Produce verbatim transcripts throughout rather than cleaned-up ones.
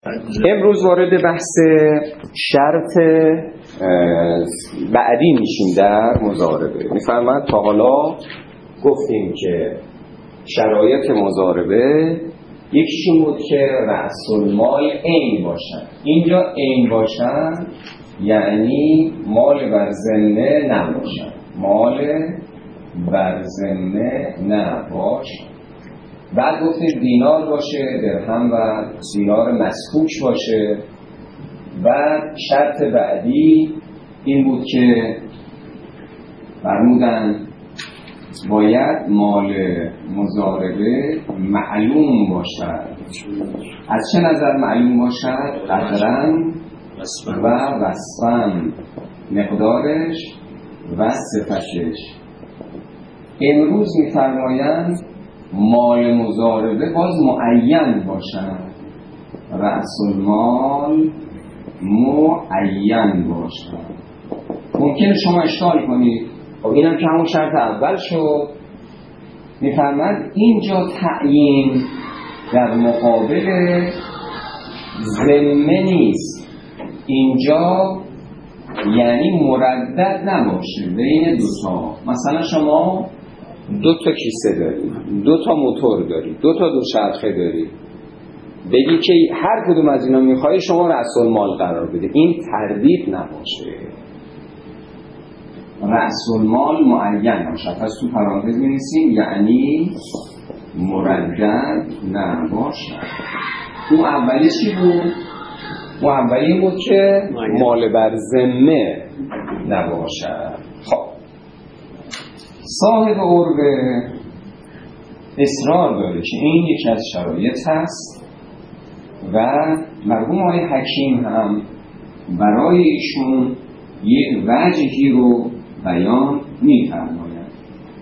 امروز وارد بحث شرط بعدی میشیم در مضاربه. میفرماید تا حالا گفتیم که شرایط مضاربه یکیش این بود که رأس المال عین باشن. اینجا عین باشن یعنی مال بر ذمه نباشن، مال بر ذمه نباشن. بعد گفتیم دینار باشه، درهم و دینار مسکوک باشه. بعد شرط بعدی این بود که فرمودن باید مال مضاربه معلوم باشد. از چه نظر معلوم باشد؟ قدراً و وصفاً، مقدارش و صفتش. امروز می‌فرمایند مال مضاربه باز معین باشد، رأس المال معین باشد. ممکنه شما اشکال کنید خب اینم که همون شرط اول شد. میفرماید اینجا تعیین در مقابل ذمه نیست، اینجا یعنی مردد نباشه بین دو تا. مثلا شما دو تا کیسه داری، دو تا موتور داری، دو تا دوچرخه داری، بگی که هر کدوم از اینا میخوای شما رأس المال قرار بده. این تردید نباشه، رأس المال معین باشد. پس تو پرانتز می‌نویسیم یعنی مردد نباشد. اون اولی چی بود؟ اون اولی بود که مال بر ذمه نباشد. خب صاحب عربه اصرار داره که این یکی از شرایط هست و مرحوم آقای حکیم هم برای ایشون یک وجهی رو بیان می‌فرمایند.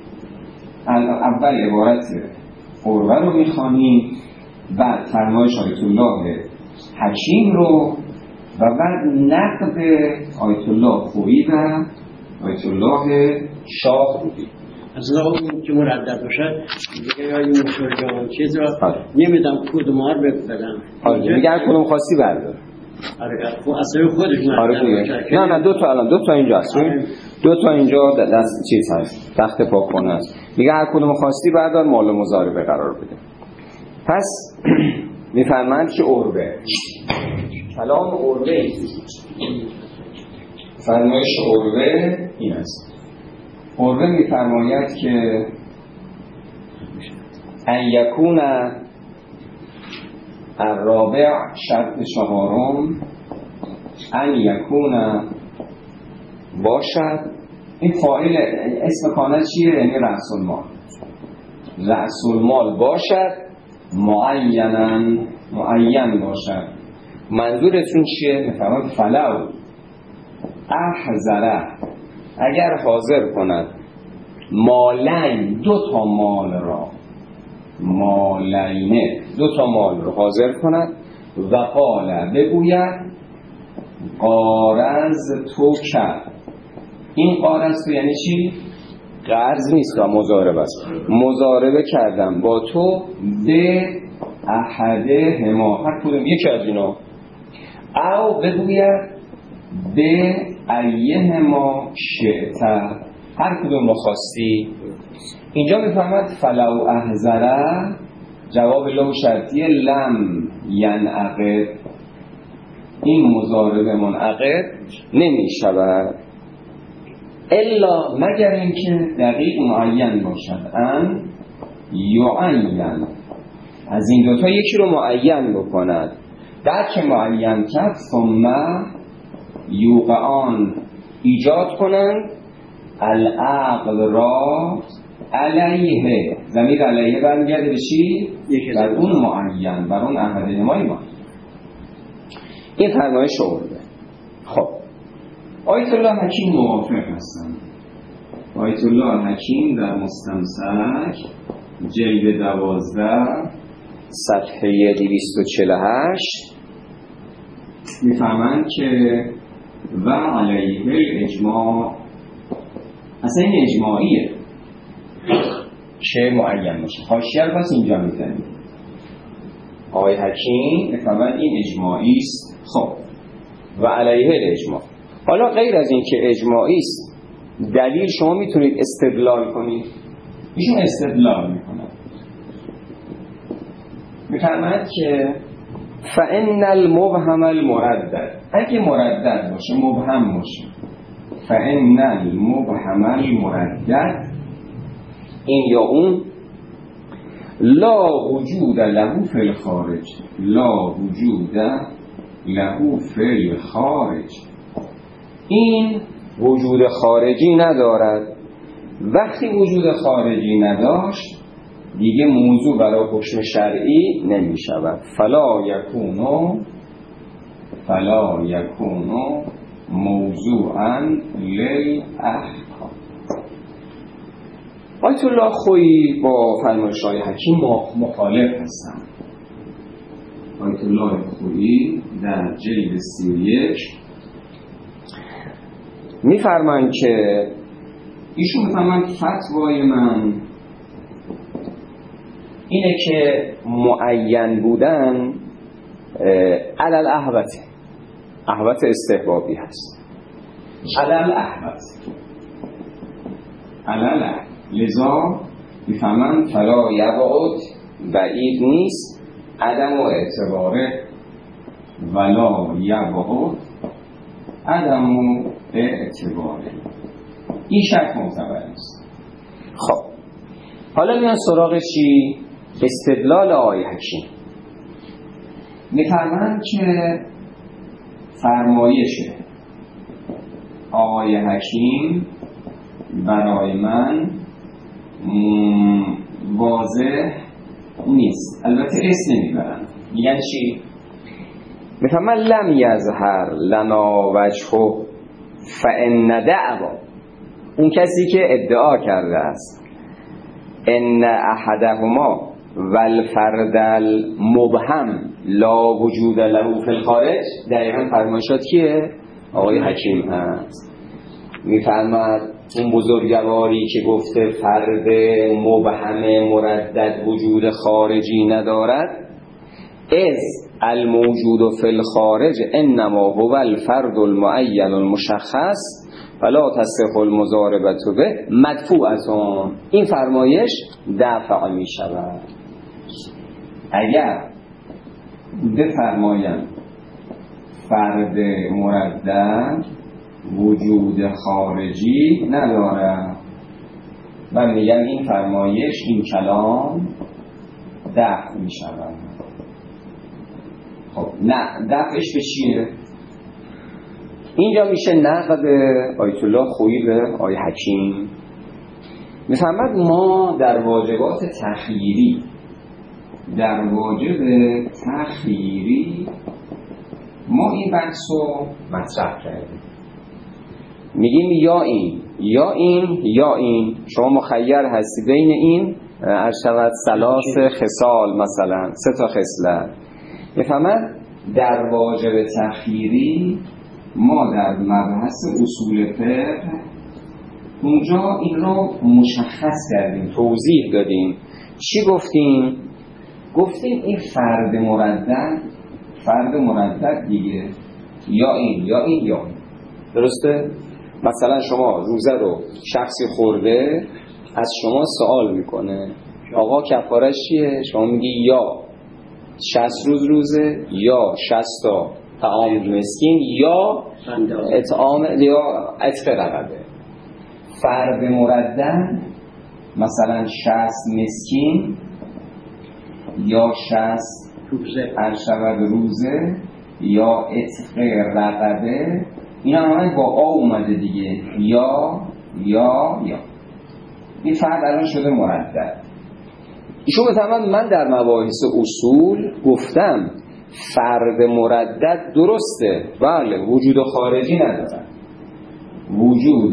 اول عبارت عربه رو می‌خوانیم، بعد فرمایش آیت الله حکیم رو و بعد نقد آیت الله خویی و آیت الله شاه خویی. اصلا اون که مردد باشد دیگه یا این مشارجان چیز رو نمیدم کدوم ها رو بدم. آره میگه هر کدوم خواستی بردار. آره خب اصلا خودش مردد. نه نه دو تا الان دو تا اینجا هست. دو تا اینجا دست چیز هست، تخت پاکخانه است. میگه هر کدوم خواستی بردار، مال مضاربه قرار بده. پس میفرمایند که عربه، کلام عربه، فرمایش عربه این است. عربه میفرماید که ان یکون الرابع، شرط چهارم ان یکون باشد. این فاعل اسم کانه چیه؟ یعنی رأس المال. رأس المال باشد معیناً، معین باشد. منظورتون چیه؟ میفرماید فلو احضره، اگر حاضر کند مالین، دو تا مال را، مالینه دو تا مال را حاضر کند و قال بگوید قارض تو کرد. این قارض تو یعنی چی؟ قرض نیست، مضاربه است. مضاربه کردم با تو به احده هما، هر کدوم یکی از اینا، او بگوید به ایه ما شئت، هر کدوم رو خواستی. اینجا میفهمد فلو احذره، جواب لو شرطیه، لم ینعقد، این مضاربه منعقد نمی شود الا مگر اینکه دقیق معین باشد. ان یعین، از این دوتا یکی رو معین بکند. در که معین کرد ثم یوقعان، ایجاد کنند العقل را علیه، ضمیر علیه برمیگرده به چی؟ بر اون معین، بر اون احد نمای ما. این فرمایش عربه. خب آیت الله حکیم موافق هستند. آیت الله حکیم در مستمسک جلد دوازده صفحه دویست و چهل و هشت میفهمند که و علیه الاجماع، اصلا این اجماعیه که معین باشه. حاشیه رو پس اینجا میزنیم. آقای حکیم میفهمن این اجماعی است. خب و علیه الاجماع. حالا غیر از این که اجماعی است، دلیل شما میتونید استدلال کنید. ایشون استدلال میکنن، میفهمند که فإن المبهم المردد، اگه مردد باشه مبهم باشه، فإن المبهم المردد، این یا اون، لا وجود له فی الخارج، لا وجود له فی الخارج، این وجود خارجی ندارد. وقتی وجود خارجی نداشت دیگه موضوع برای حکم شرعی نمی شود. فلا یکونو فلا یکونو موضوعا للاحکام. آیت الله خویی با فرمایش های حکیم مخالف هستند. آیت الله خویی در جلد سی و یک میفرمایند که ایشون میفرمایند فتوای من اینه که معین بودن علل احوت، احوت استحبابی هست، علل احوت علل احوت، لذا میفهمن فلا یبعد، بعید نیست، عدم و اعتباره، ولا یبعد عدم و اعتباره، این شک معتبر است. خب حالا میان سراغ چی؟ استدلال آقای حکیم. میفرمایند که فرمایش آقای حکیم برای من واضح نیست. البته اسم نمیبرن، میگن چی؟ میفرمایند لم یظهر لنا وجهه فإن دعوا، اون کسی که ادعا کرده است ان احدهما والفرد المبهم لا وجود له فی الخارج، دقیقا فرمایشات کیه؟ آقای حکیم هست. میفرماد اون بزرگواری که گفته فرد مبهم مردد وجود خارجی ندارد، از الموجود فی الخارج انما هو الفرد المعین المشخص فلا تصح المضاربه به مدفوعتون، این فرمایش دفع می شود. اگر بفرمایند فرد مردد وجود خارجی نداره و میگن این فرمایش، این کلام دفع می شود. خب نه، دفعش به چیه؟ اینجا میشه نقد آیت الله خویی به آقای حکیم. میفهمد ما در واجبات تخییری، در واجب تخییری ما این بحث رو مطرح کردیم. میگیم یا این یا این یا این، شما مخیر هستی بین این ارشد ثلاث خصال، مثلا سه تا خصلت. میفهمد در واجب تخییری ما در مبحث اصول فقه اونجا این رو مشخص کردیم، توضیح دادیم. چی گفتیم؟ گفتیم این فرد مردد، فرد مردد دیگه یا این یا این یا این، درسته؟ مثلا شما روزه رو شخصی خورده، از شما سوال میکنه آقا کفارش چیه؟ شما میگی یا شصت روز روزه، یا شصت تا طعام مسکین، یا اطعام یا عتق رقبه. فرد مردد مثلا شصت مسکین یا شصت ارشد روزه یا عتق رقبه، اینا همه با آ اومده دیگه، یا یا یا این فرد الان شده مردد. ایشون بفهمند من در مباحث اصول گفتم فرد مردد درسته، بله وجود خارجی ندارد، وجود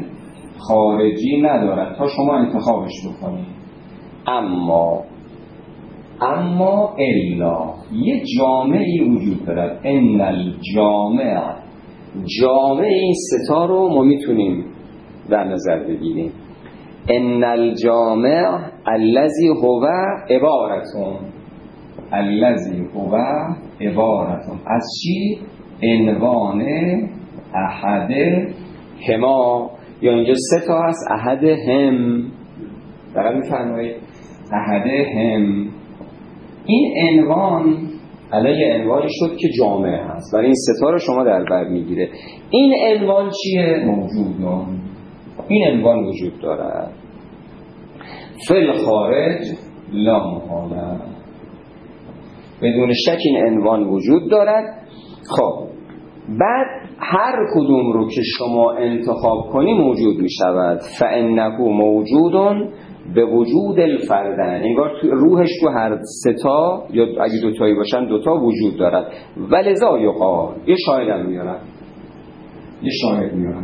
خارجی ندارد تا شما انتخابش بکنید. اما اما الا یه جامعی وجود دارد، ان الجامع، جامع این ستا رو ما میتونیم در نظر بگیریم. ان الجامع الذی هو عبارتون، الذی هو عبارت از چی؟ عنوان احد هما، یا اینجا سه تا هست، احد هم، دقیق میفرمایید احد هم. این عنوان الان یه عنوانی شد که جامعه هست، برای این سه تا رو شما در بر میگیره. این عنوان چیه؟ موجودان. این عنوان وجود دارد. فل خارج لا محاله، بدون شک این عنوان وجود دارد. خب بعد هر کدوم رو که شما انتخاب کنی موجود می شود. فانه موجودون به وجود الفردن، انگار روحش تو هر سه تا یا اگه دوتایی باشن دوتا وجود دارد. ولذا یقال، یه شاهد هم میارن یه شاهد میارن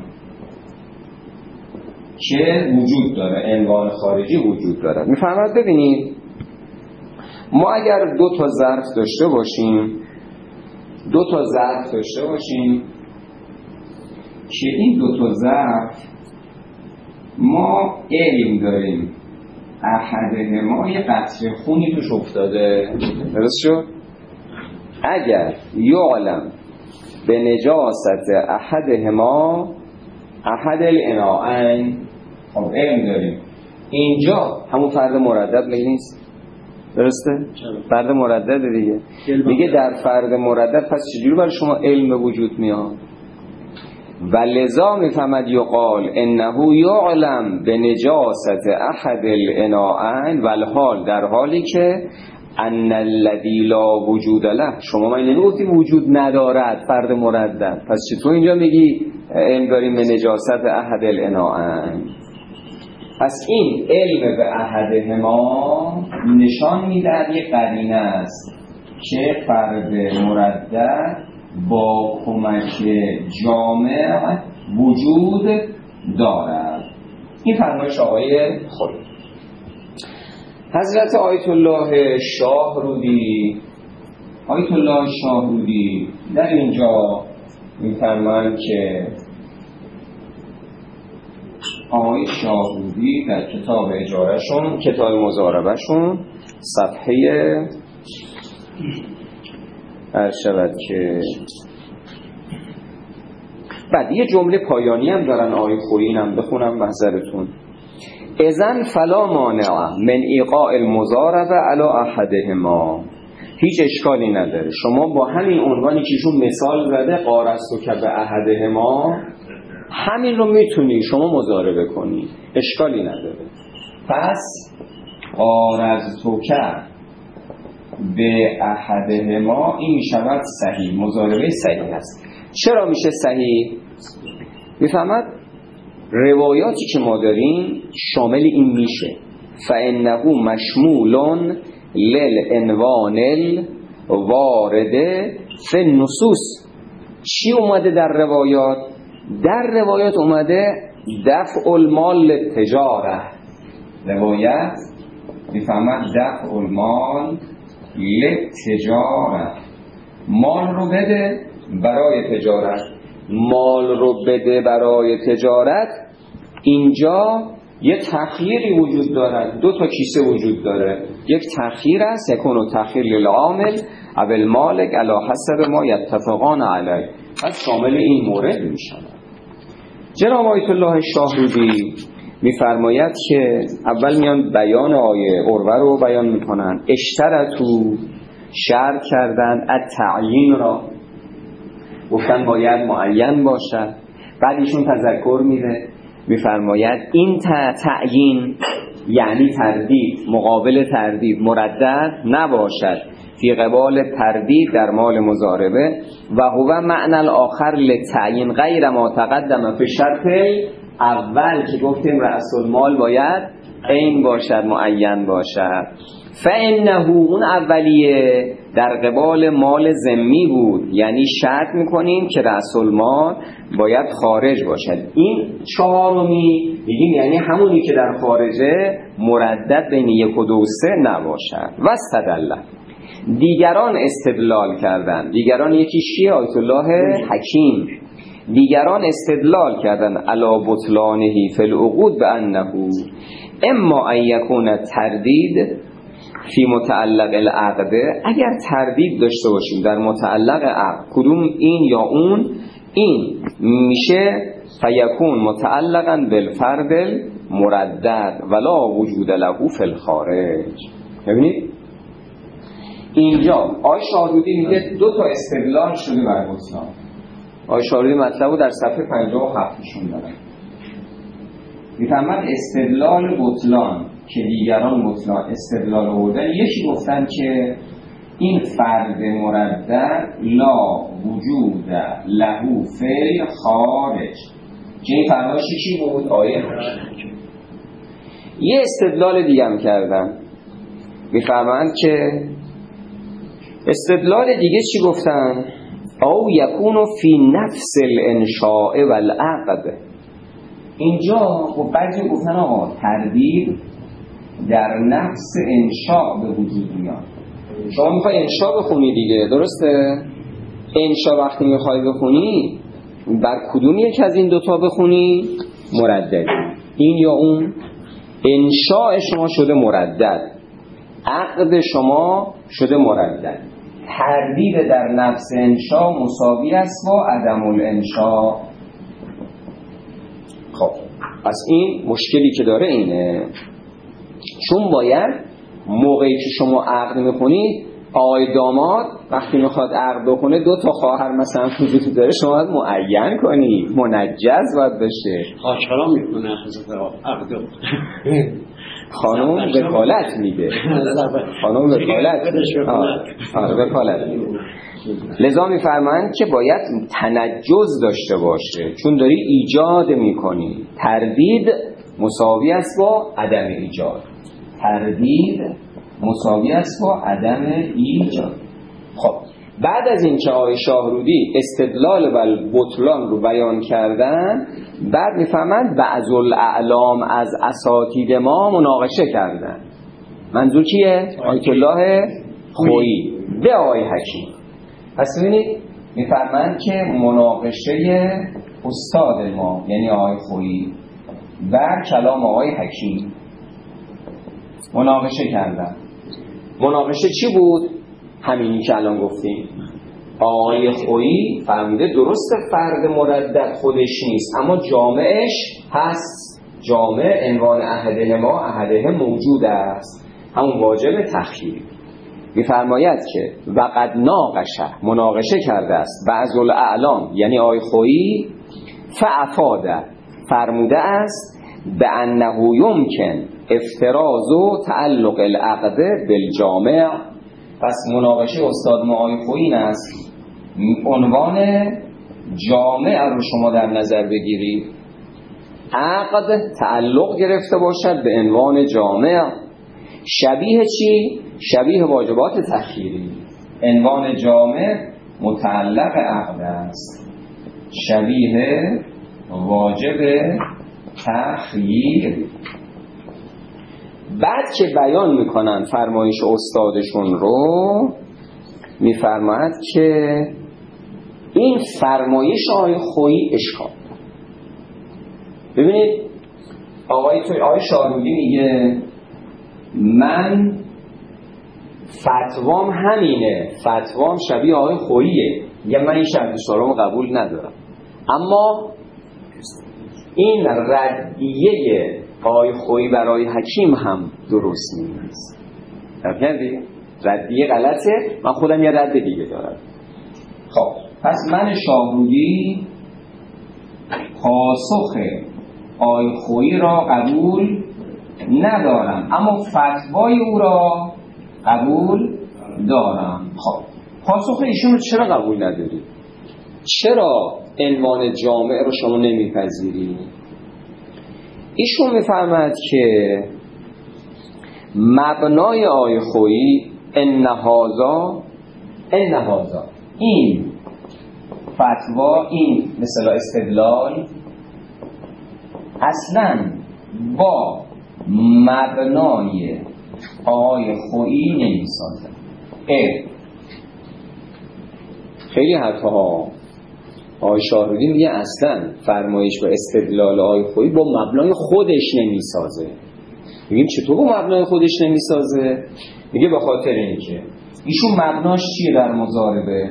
که وجود داره، عنوان خارجی وجود دارد. میفهمد؟ ببینید ما اگر دو تا ظرف داشته باشیم دو تا ظرف داشته باشیم که این دو تا ظرف ما علم داریم احدهما یه قطره خونی توش افتاده، درست شد؟ اگر یعلم به نجاست احدهما احد الاناءین، خب علم داریم اینجا همون فرد مردد مگه نیست؟ درسته؟ فرد مردد دیگه. میگه در فرد مردد پس چجوری برای شما علم به وجود میاد؟ و لذا میفهمد یقال انه یعلم به نجاست احد الاناءین، والحال در حالی که ان الذی لا وجود له، شما من نمیگفتی وجود ندارد فرد مردد، پس چطور اینجا میگی علم داریم به نجاست احد الاناءین؟ پس این علم به احدهما نشان میدهد یک قرینه است که فرد مردد با کمک جامع وجود دارد. این فرمایش آقای خود حضرت آیت الله شاهرودی آیت الله شاهرودی در اینجا میفرمایند که آقای شاهرودی در کتاب اجارهشون، کتاب مضاربهشون، صفحه ارشد که بعد یه جمله پایانی هم دارن آقای خویین هم بخونم محضرتون. اذن فلا مانع من ایقاع المضاربه علی احدهما، هیچ اشکالی نداره شما با همین عنوانی که ایشون مثال زده قارستو که به احدهما، همین رو میتونی شما مضاربه کنی، اشکالی نداره. پس قارستو که به احدهما این میشود صحیح، مضاربه صحیح است. چرا میشه صحیح؟ میفهمد؟ روایاتی که ما داریم شامل این میشه. فانه مشمولون للعنوان الوارده فی النصوص. چی اومده در روایات؟ در روایات اومده دفع المال للتجاره. روایت میفهمد دفع المال للتجاره، مال رو بده برای تجارت. مال رو بده برای تجارت، اینجا یه تخییری وجود دارد، دو تا کیسه وجود داره. یک تخییر است، یکونو تخییر للعامل او المالک علی حسب ما یتفقان علیه، پس شامل این مورد میشن. جناب آیت الله شاهرودی میفرماید که اول میان بیان آیه عروه رو بیان میکنن. اشترطوا، شرط کردن، التعیین را، گفتن باید معین باشد. بعد ایشون تذکر میده میفرماید این تعیین یعنی تردید، مقابل تردید مردد نباشد فی قبال تردید در مال مضاربه و هو معنی الاخر للتعیین غیر ما تقدم فی شرط اول که گفتیم رأس المال باید عین باشد، معین باشد. فانه اون اولیه در قبال مال ذمی بود، یعنی شرط میکنیم که رأس المال باید خارج باشد. این چهارمی میگیم یعنی همونی که در خارجه مردد بین یک و دو سه نباشد. و استدل دیگران استدلال کردن، دیگران یکی شیعه آیت الله حکیم، دیگران استدلال کردن علی بطلانه فی العقود بانه اما ان یکون تردید فی متعلق العقد، اگر تردید داشته باشیم در متعلق عقد کدوم این یا اون، این میشه فیکون متعلقا بالفرد مردد ولا وجود له فی الخارج. ببینید اینجا آقای شاهرودی میگه دو تا استدلال شده بر بطلان. آقای شاهرودی مطلب رو در صفحه پنجاه و هفت شون دارن. میفهمد استدلال بطلان که دیگران بطلان استدلال آوردن، یکی گفتن که این فرد مردد لا وجود له فی الخارج، که این فرمایش چی بود؟ آیه یه استدلال دیگه هم کردن، میفرمایند که استدلال دیگه چی گفتن؟ او یکون فی نفس الانشاء والعقد. اینجا خب بعضی گفتن آقا تردید در نفس انشاء به وجود میاد. شما میخوای انشاء بخونی دیگه، درسته؟ انشاء وقتی میخوای بخونی بر کدوم یک از این دوتا بخونی؟ مردد، این یا اون. انشاء شما شده مردد، عقد شما شده مردد. تردید در نفس انشاء مساوی است با عدم الانشاء. خب پس این مشکلی که داره اینه، چون باید موقعی که شما عقد میکنید آقای داماد وقتی میخواد عقد بکنه دو تا خواهر مثلا وجود داره، شما باید معین کنی، منجز باید بشه. خواهرام میکنه حضرت عقد خانم وکالت میده، خانم وکالت آره وکالت میده. لذا میفرمایند که باید تنجز داشته باشه، چون داری ایجاد میکنی. تردید مساوی است با عدم ایجاد، تردید مساوی است با عدم ایجاد. خب بعد از این که آقای شاهرودی استدلال و بطلان رو بیان کردن، بعد میفهمند بعض الاعلام از اساتید ما مناقشه کردن. منظور کیه؟ آیت الله خویی به آقای حکیم. پس ببینید میفهمند که مناقشه استاد ما یعنی آقای خویی بر کلام آقای حکیم مناقشه کردن. مناقشه چی بود؟ همینی که الان گفتیم. آقای خویی فرموده درسته فرد مردد خودش نیست، اما جامعش هست. جامع عنوان احده ما احده موجود است، همون واجب تخییری. میفرماید که وقد ناقشه مناقشه کرده است بعض الاعلام یعنی آقای خویی فافاده فرموده است به انه یمکن افتراض و تعلق العقد بالجامع. پس مناقشه استاد ما آقای خویی است عنوان جامع رو شما در نظر بگیرید، عقد تعلق گرفته باشد به عنوان جامع. شبیه چی؟ شبیه واجبات تخییری. عنوان جامع متعلق عقد است، شبیه واجب تخییری. بعد که بیان میکنن فرمایش استادشون رو، میفرماید که این فرمایش آقای خویی اشکال. ببینید آقای توی آقای شاهرودی میگه من فتوام همینه، فتوام شبیه آقای خوییه، میگه من این شرط سلام قبول ندارم، اما این ردیه آقای خویی برای حکیم هم درست نیست. فهمیدی؟ ردیه غلطه، من خودم یه رد دیگه دارم. خب پس من شاهرودی پاسخ آقای خویی را قبول ندارم، اما فتوای او را قبول دارم. خب پاسخ ایشون رو چرا قبول نداری؟ چرا عنوان جامع رو شما نمیپذیری؟ ایشون میفرماد که مبنای آقای خویی ان هذا ان هذا این فتوا، این مثلا استدلال اصلا با مبنای آقای خویی نمیسازه. خیلی حرفها آقای شاهرودی میگه اصلا فرمایش و استدلال آقای خویی با مبنای خودش نمیسازه. میگیم چطور با مبنای خودش نمیسازه؟ میگه به خاطر اینکه ایشون مبناش چیه در مضاربه؟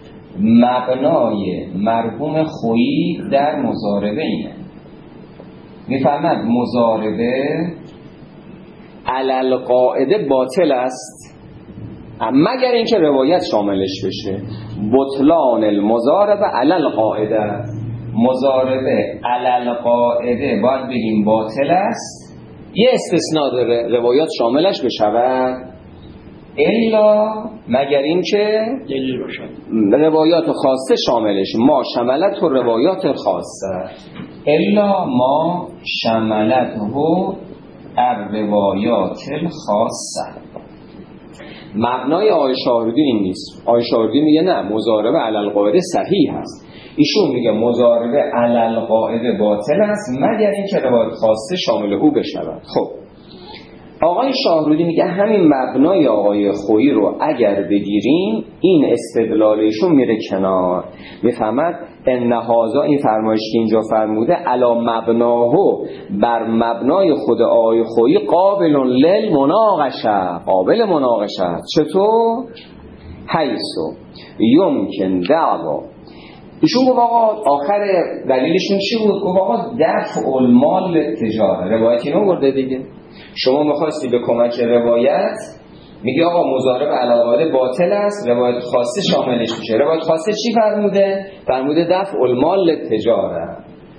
مبنای مرحوم خویی در مضاربه اینه. میفهمد مضاربه علل قاعده باطل است مگر اینکه روایت شاملش بشه. بطلان المضاربه علل قاعده، مضاربه علل قاعده باید بگیم باطل است، یه استثناء داره روایات شاملش بشود، الا مگر اینکه دلیل روشن روایات خاصه شاملش، ما شملت و روایات خاصه، الا ما شملت و الروایات الخاصه. مبنای آقای شاهرودی این نیست. آقای شاهرودی میگه نه، مضاربه علل قاعده صحیح است. ایشون میگه مضاربه علل قاعده باطل است مگر اینکه روایت خاصه شامل او بشود. خب آقای شاهرودی میگه همین مبنای آقای خویی رو اگر بگیریم این استدلالشون میره کنار. میفهمد ان هذا، این فرمایش که اینجا فرموده، علا مبناهو بر مبنای خود آقای خویی قابل للمناقشه، قابل مناقشه. چطور؟ حیثو یمکن دعوا. ایشون گفت آقا آخر دلیلشون چی بود؟ گفت آقا دفع المال تجاره، روایت اینو برده دیگه. شما می‌خواستی به کمک روایت میگه آقا مضارب علی قاعده باطل است، روایت خاصه شاملش میشه. روایت خاصه چی فرموده؟ فرموده دفع المال للتجاره.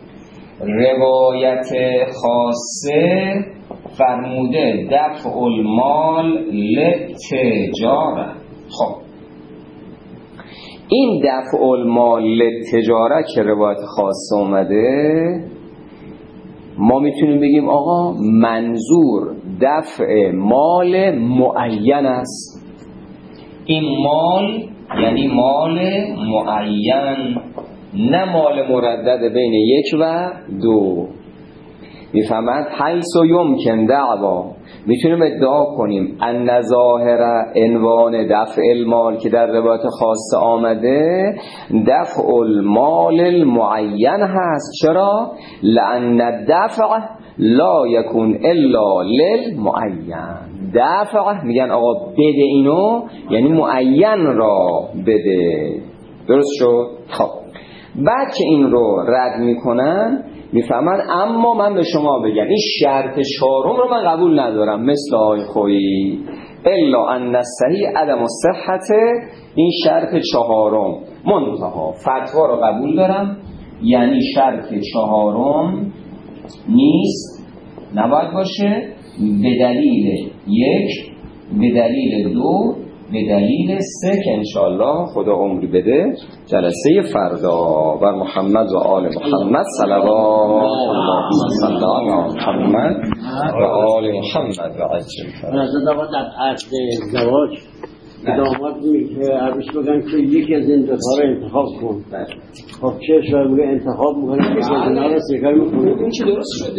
روایت خاصه فرموده دفع المال للتجاره. خب این دفع المال للتجاره که روایت خاصه اومده، ما میتونیم بگیم آقا منظور دفع مال معین است. این مال یعنی مال معین، نه مال مردد بین یک و دو. میفهمد حیث و یمکن دعوا، میتونیم ادعا کنیم ان ظاهر عنوان دفع المال که در روایت خاصه آمده دفع المال المعین هست. چرا؟ لان الدفع لا یکون الا للمعین. دفع میگن آقا بده اینو یعنی معین را بده. درست شد؟ خب بعد که این رو رد میکنن میفهمن اما من به شما بگم این شرط چهارم رو من قبول ندارم مثل آقای خویی، الا ان الصحیح عدم الصحت، این شرط چهارم منتها فتوا رو قبول دارم، یعنی شرط چهارم نیست، نباید باشه، به دلیل یک، به دلیل دو، به دلیل سه که انشاءالله خدا عمری بده جلسه فردا بر محمد و آل محمد صلوات الله صلی علی محمد و آل محمد و عجل فردا. از دعوت در عقد زواج داماد میگه عروس بگن که یکی از این دو تا رو انتخاب کن. خب چه شاید میگه انتخاب میکنه که از اینا رو سیگار میکنه. این چه درست شده؟